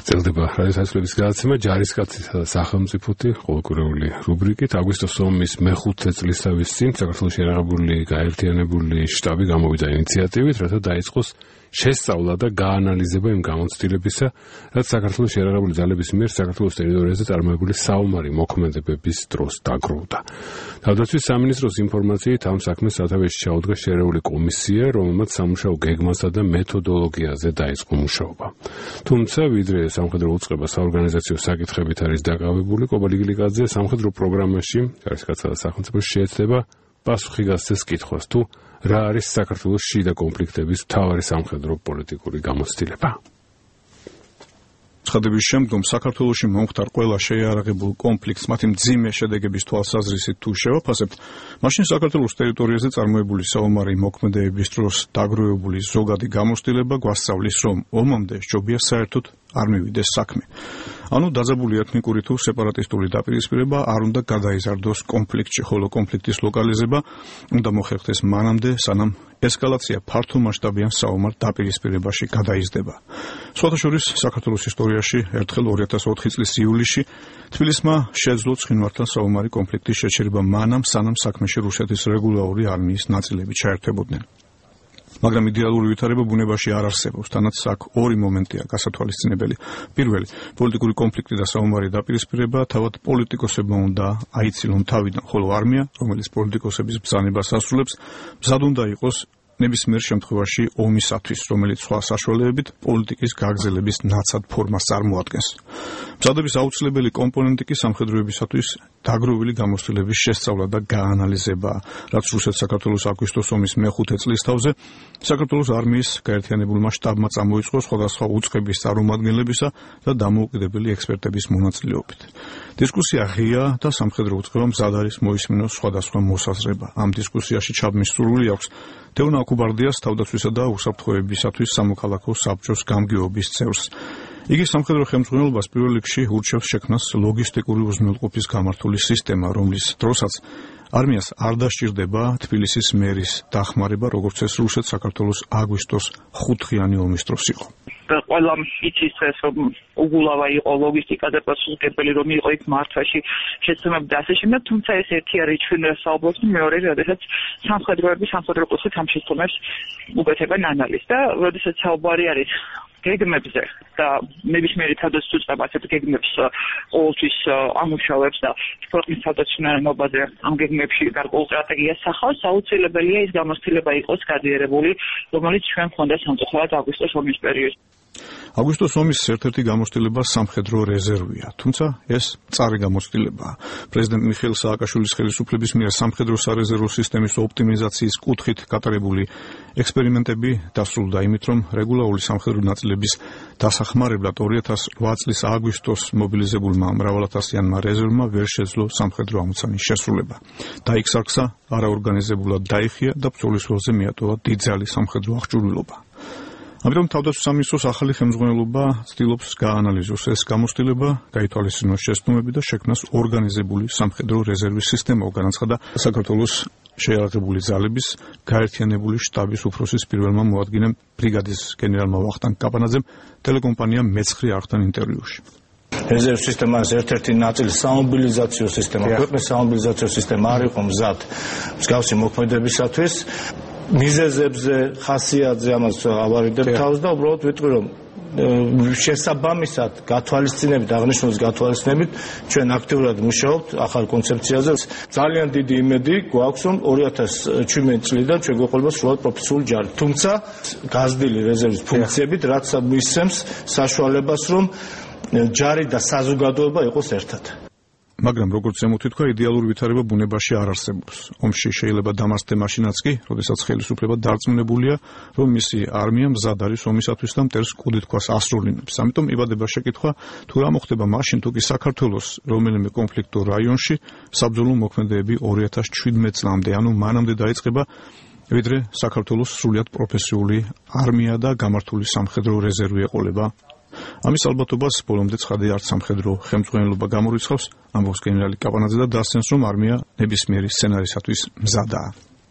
გრძელდება რადიოსაცლების გადაცემა ჯარისკაცისა და სახელმწიფოთი ყოველკვირეული რუბრიკით. აგვისტოს ომის მე-5 წლისთავის წინ საქართველოში შეიარაღებული გაერთიანებული შტაბი გამოვიდა ინიციატივით, რათა დაიწყოს შესწავლა და გაანალიზება იმ გამოცდილებისა, რაც საქართველოს შეიარაღებული ძალების მიერ საქართველოს ტერიტორიაზე წარმოებული საომარი მოქმედებების დროს დაგროვდა. თავდაცვის სამინისტროს ინფორმაციით ამ საქმეს სათავეში ჩაუდგა შეერეული კომისია, რომელმაც სამუშაო გეგმასა და მეთოდოლოგიაზე დაიწყო მუშაობა. თუმცა ვიდრე სამხედრო უწყება საორგანიზაციო საკითხებით არის დაკავებული, კობალი გილიკაძე სამხედრო პროგრამაში ჯარისკაცსა და სახელმწიფოში შეეცდება პასუხი გასცეს კითხვას, თუ რა არის საქართველოს შიდა კონფლიქტების მთავარი სამხედრო პოლიტიკური გამოცდილება. ცხადების შემდგომ საქართველოში მომხდარ ყველა შეიარაღებულ კონფლიქტს მათი მძიმე შედეგების თვალსაზრისით თუ შევაფასებთ, მაშინ საქართველოს ტერიტორიაზე წარმოებული საომარი მოქმედებების დროს დაგროვებული ზოგადი გამოცდილება გვასწავლის, რომ ომამდე სჯობია საერთოდ არ მივიდეს საქმე. ანუ დაძაბული ეთნიკური თუ სეპარატისტული დაპირისპირება არ უნდა გადაიზარდოს კონფლიქტში, ხოლო კონფლიქტის ლოკალიზება უნდა მოხერხდეს მანამდე, სანამ ესკალაცია ფართომასშტაბიან საომარ დაპირისპირებაში გადაიზრდება. სხვათა შორის საქართველოს ისტორიაში ერთხელ 2004 წლის ივლისში თბილისმა შეძლო ცხინვალთან საომარი კონფლიქტის შეჩერება მანამ, სანამ საქმეში რუსეთის რეგულარული არმიის ნაწილები ჩაერთებოდნენ. მაგრამ იდეალური ვითარება ბუნებაში არ არსებობს, თანაც აქ ორი მომენტია გასათვალისწინებელი. პირველი, პოლიტიკური კონფლიქტი და საომარი დაპირისპირება თავად პოლიტიკოსებმა უნდა აიცილონ თავიდან, ხოლო არმია, რომელიც პოლიტიკოსების ბრძანებას ასრულებს, მზად უნდა იყოს ნებისმიერ შემთხვევაში ომისათვის, რომელიც სხვა საშუალებებით პოლიტიკის გაგრძელების ნაცად ფორმას წარმოადგენს. მზადების აუცილებელი კომპონენტი კი სამხედროებისათვის დაგროვილი გამოცდილების შესწავლა და გაანალიზება, რაც რუსეთ-საქართველოს აგვისტოს ომის მე-5 წლის თავზე საქართველოს არმიის გაერთიანებულმა შტაბმა წამოიწყო სხვადასხვა უწყების წარმომადგენლებისა და დამოუკიდებელი ექსპერტების მონაწილეობით. დისკუსია ღია და სამხედრო უწყება მზად არის მოისმინოს სხვადასხვა მოსაზრება. ამ დისკუსიაში ჩაბმის სურვილი აქვს თეონა აკუბარდიას, თავდაცვისა და უსაფრთხოებისათვის სამოქალაქო საბჭოს გამგეობის წევრს. იგი სამხედრო ხელმძღვანელობას პირველ რიგში ურჩევს შექმნას ლოგისტიკური უზრუნველყოფის გამართული სისტემა, რომლის დროსაც არმიას არ დასჭირდება თბილისის მერის დახმარება, როგორც ეს რუსეთ-საქართველოს აგვისტოს 5-დღიანი ომის დროს იყო. ყველა იცის ეს, რომ უგულავა იყო ლოგისტიკაზე პასუხისმგებელი, რომ იყო იქ მართვაში შეცდომები და ასე შემდეგ, თუმცა ეს ერთი არის ჩვენ საუბრობთ, მეორე, როდესაც სამხედროები სამხედრო კურსით ამ შეცდომებს უკეთებენ ანალიზს და როდესაც საუბარი არის გეგმებზე და ნებისმიერი თავდაცვის უწყება ასეთ გეგმებს ყოველთვის ამუშავებს და ქვეყნის თავდაცვისმცემლობაზე ამ გეგმებში გარკვეულ სტრატეგიას სახავს, აუცილებელია ის გამოცდილება იყოს გადიერებული, რომელიც ჩვენ გვქონდა სამწუხაროდ აგვისტოს ომის პერიოდში. აგვისტოს ომის ერთ-ერთი გამოცდილება სამხედრო რეზერვია, თუმცა ეს მწარი გამოცდილებაა. პრეზიდენტ მიხეილ სააკაშვილის ხელისუფლების მიერ სამხედრო სარეზერვო სისტემის ოპტიმიზაციის კუთხით გატარებული ექსპერიმენტები დასრულდა იმით, რომ რეგულარული სამხედრო ნაწილების დასახმარებლად 2008 წლის აგვისტოს მობილიზებულმა მრავალათასიანმა რეზერვმა ვერ შეძლო სამხედრო ამოცანის შესრულება. დაიქსარგსა, არაორგანიზებულად დაიხია და ბრძოლის ველზე მიატოვა დიდძალი სამხედრო აღჭურვილობა. ამიტომ თავდაცვის სამინისტროს ახალი ხელმძღვანელობა ცდილობს გაანალიზოს ეს გამოცდილება, გაითვალისწინოს შეცდომები და შექმნას ორგანიზებული სამხედრო რეზერვის სისტემა, განაცხადა საქართველოს შეიარაღებული ძალების გაერთიანებული შტაბის უფროსის პირველმა მოადგილემ ბრიგადის გენერალმა ვახტანგ კაპანაძემ ტელეკომპანია მეცხრე არხთან ინტერვიუში. რეზერვ სისტემას ერთ-ერთი ნაწილი სამობილიზაციო სისტემა, ქვეყნის სამობილიზაციო სისტემა არ იყო მზად მსგავსი მოქმედებისათვის. მიზეზებზე, ხასიათზე ამას ავარიდებ თავს და უბრალოდ ვიტყვი, რომ შესაბამისად გათვალისწინებით, აღნიშნულის გათვალისწინებით, ჩვენ აქტიურად მუშაობთ ახალ კონცეფციაზე. ძალიან დიდი იმედი გვაქვს, რომ 2017 წლიდან ჩვენ გვეყოლება სრულად პროფესიული ჯარი. თუმცა გაზრდილი რეზერვის ფუნქციებით, რაც მისცემს საშუალებას, რომ ჯარი და საზოგადოება იყოს ერთად. მაგრამ როგორც ზემოთ ითქვა, იდეალური ვითარება ბუნებაში არ არსებობს. ომში შეიძლება დამარცხდე მაშინაც კი, როდესაც ხელისუფლება დარწმუნებულია, რომ მისი არმია მზად არის ომისათვის და მტერს კუდითქვას ასრულინებს. ამიტომ იბადება შეკითხვა, თუ რა მოხდება მაშინ, თუ კი საქართველოს რომელიმე კონფლიქტურ რაიონში საბრძოლო მოქმედებები 2017 წლამდე, ანუ მანამდე დაიწყება, ვიდრე საქართველოს სრულიად პროფესიული არმია და გამართული სამხედრო რეზერვი ეყოლება. ამის ალბათობას ბოლომდე ცხადი არც სამხედრო ხელმძღვანელობა გამორიცხავს, ამბობს გენერალი კაპანაძე და დასცენს, რომ არმია ნებისმიერი სცენარისათვის მზადაა.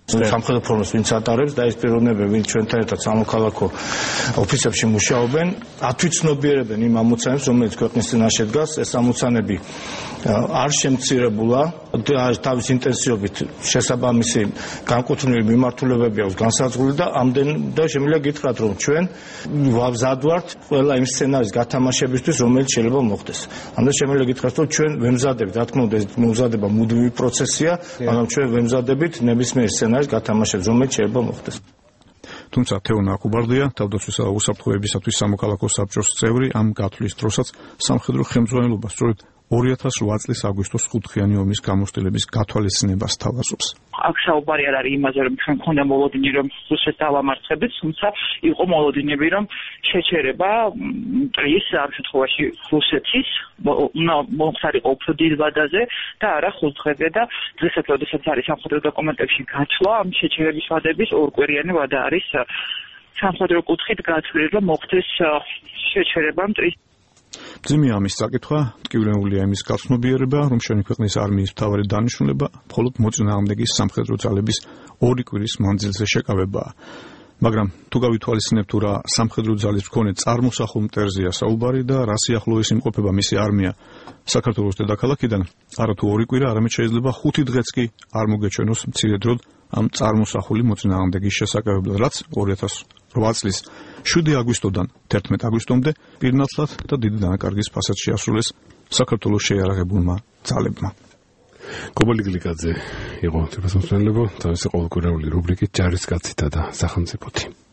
სამხედრო ფორმას ვინც ატარებს და ეს პიროვნებები ვინც ჩვენთან ერთად სამოქალაქო ოფისებში მუშაობენ ათვიცნობიერებენ იმ ამოცანებს რომელიც ქვეყნის წინაშე დგას ეს ამოცანები არ შემცირებულა თავის ინტენსივობით შესაბამისი განკუთვნილი მიმართულებები აქვს განსაზღვრული და ამდენდა შემიძლია გითხრათ რომ ჩვენ ვამზადვართ ყველა იმ სცენარის გათამაშებისთვის რომელიც შეიძლება მოხდეს ამდენ შემიძლია გითხრათ რომ ჩვენ ვემზადებით რა თქმა უნდა ეს მომზადება მუდმივი პროცესია მაგრამ ჩვენ ვემზადებით ნებისმიერ სცენარის გათამაშებს რომელიც შეიძლება მოხდეს თუმცა თეო ნაკუბარდია თავდაცვისა და უსაფრთხოებისათვის სამოქალაქო საბჭოს წევრი ამ გათვლის დროსაც სამხედრო ხელმძღვანელობა სწორედ 2008 წლის აგვისტოს 5-ხიანი ომის გამოცდილების გათვალისწინებას თავაზობს. აქ საუბარი არ არის იმაზე, რომ ჩვენ გქონდა მოლოდინი, რომ რუსეთს დავამარცხებთ, თუმცა იყო მოლოდინები, რომ შეჩერება მტრის ამ შემთხვევაში რუსეთის მომხდარიყო უფრო დიდ ვადაზე და არა 5 დღეზე და დღესაც, როდესაც არის სამხედრო დოკუმენტებში გათვლა, ამ შეჩერების ვადების ორკვირიანი ვადა არის სამხედრო კუთხით გათვლილი, რომ მოხდეს შეჩერება მტრის ძიმია ამის საკითხვა, ტკივნეულია იმის გაცნობიერება, რომ შენი ქვეყნის არმიის მთავარი დანიშნულება მხოლოდ მოწინააღმდეგის სამხედრო ძალების 2 კვირის მანძილზე შეკავებაა. მაგრამ თუ გავითვალისწინებთ თუ რა სამხედრო ძალის მქონე წარმოსახულ მტერზეა საუბარი და რა სიახლოვეს იმყოფება მისი არმია საქართველოს დედაქალაქიდან, არათუ 2 კვირა, არამედ შეიძლება 5 დღეც კი არ მოგეჩვენოს მცირე დროდ ამ წარმოსახული მოწინააღმდეგის შესაკავებლად, რაც 2008 წლის 7 აგვისტოდან 11 აგვისტომდე პირნათლად და დიდი დანაკარგის ფასად შეასრულეს საქართველოს შეიარაღებულმა ძალებმა. კობალი გლიკაძე იყო თვითმფრინალებო თავისი ყოველკვირეული რუბრიკით ჯარისკაცითა და სახელმწიფოთი.